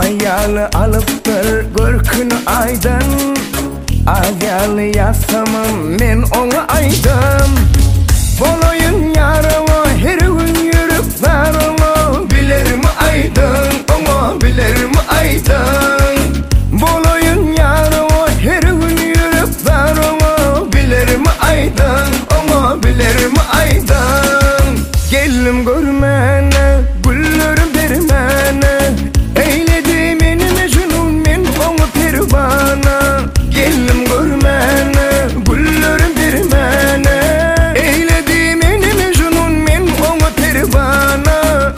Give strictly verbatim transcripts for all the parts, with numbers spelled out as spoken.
Ayalı alıptır görkünü aydın, ayalı yasamım men onu aydım. Boloyun yarama her gün yürüp zarama, bilir mi aydın onu bilir mi aydın. Boloyun yarama her gün yürüp zarama, bilir mi aydın onu bilir mi aydın. Gelim görmene güllerim vermene, eyledi beni mecnun men onu pervana. Gelim görmene güllerim vermene, eyledi beni mecnun men onu pervana.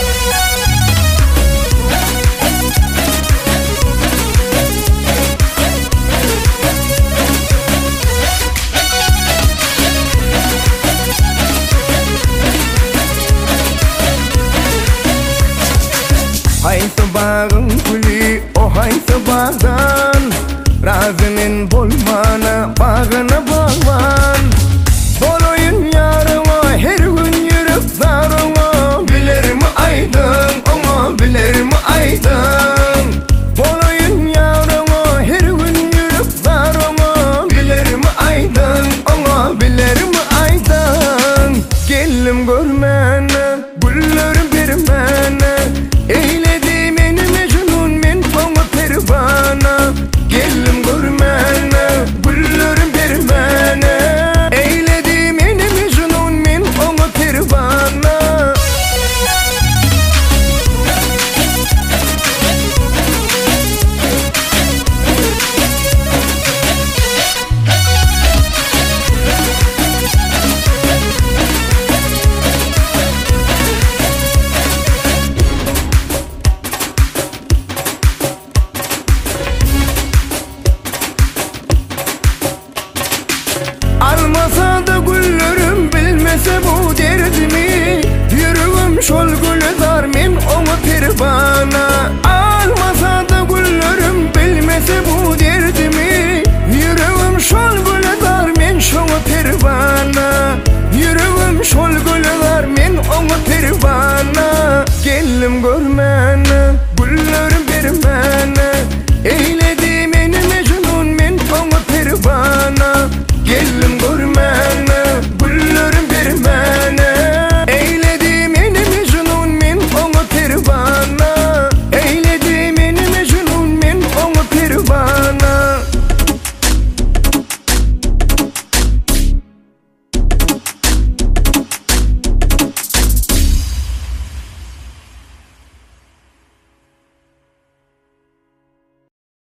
Haysa bağın gülü o haysa bağdan, razının bolmana bağına bağlan. Boloyun yarama her gün yürüp zarama, bilir mi aydın onu bilir mi aydın. Boloyun yarama her gün yürüp zarama, bilir mi aydın onu bilir mi aydın. Gelim görmene güllerim vermene, eyledi beni mecnun men onu pervana. Gelim görmene güllerim vermene, eyledi beni mecnun men onu pervana. Almasa da güllerim bilmese bu derdimi, yürüğüm şol gülü dar men onu pervana.